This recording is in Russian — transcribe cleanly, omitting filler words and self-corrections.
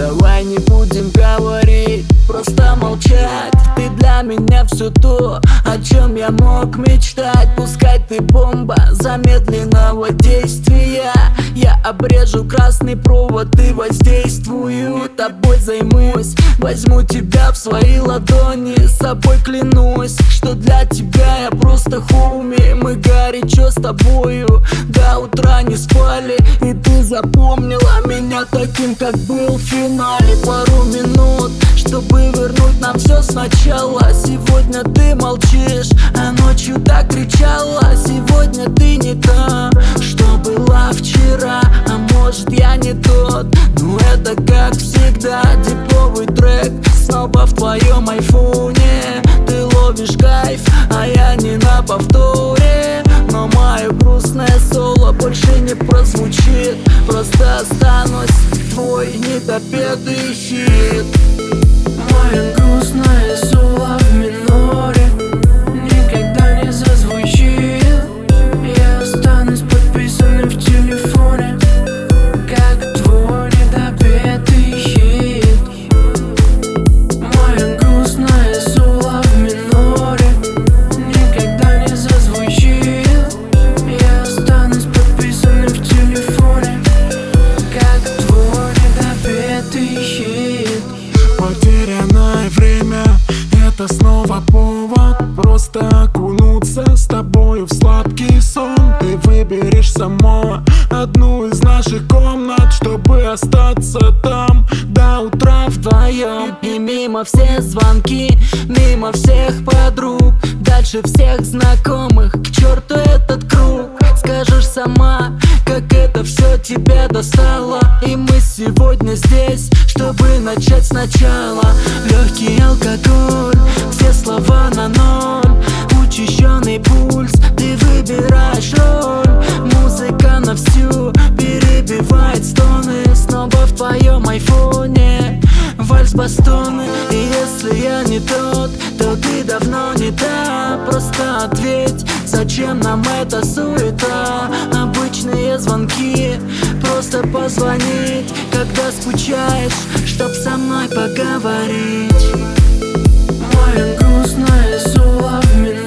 Давай не будем говорить, просто молчать. Ты для меня все то, о чем я мог мечтать. Пускай ты бомба замедленного действия, я обрежу красный провод и воздействую. Тобой займусь, возьму тебя в свои ладони. С собой клянусь, что для тебя я просто хоуми. Мы горячо с тобою до утра не спали, и ты запомнила меня таким, как был в финале. Пару минут, чтобы вернуть нам все сначала. Сегодня ты молчишь, а ночью так кричала. Сегодня ты не та, что была вчера. А может я не тот, но это как всегда. Диповый трек снова в твоем айфоне. Ты ловишь кайф, а я не на повторе. Но мое грустное соло больше не прозвучит. Просто останусь твой недопетый хит. Мое грустное соло в миноре никогда не зазвучит. Я останусь подписанным в телефоне, как твой недопетый хит. Мое грустное соло в миноре никогда не зазвучит. Я останусь подписанным в телефоне, как твой недопетый хит. Потерянное время — это снова повод просто окунуться с тобою в сладкий сон. Ты выберешь сама одну из наших комнат, чтобы остаться там до утра вдвоем. И мимо все звонки, мимо всех подруг, дальше всех знакомых, к черту этот круг. Скажешь сама, как это все тебя достало. И мы сегодня здесь, чтобы начать сначала. Легкий алкоголь, все слова на ноль, учащенный пульс, ты выбираешь роль. Музыка на всю перебивает стоны. Снова в твоем айфоне вальс-бастоны. И если я не тот, то ты давно не та. Просто ответь, зачем нам эта суета? Обычные звонки, просто позвонить, когда скучаешь, чтоб со мной поговорить. Мое грустное соло в миноре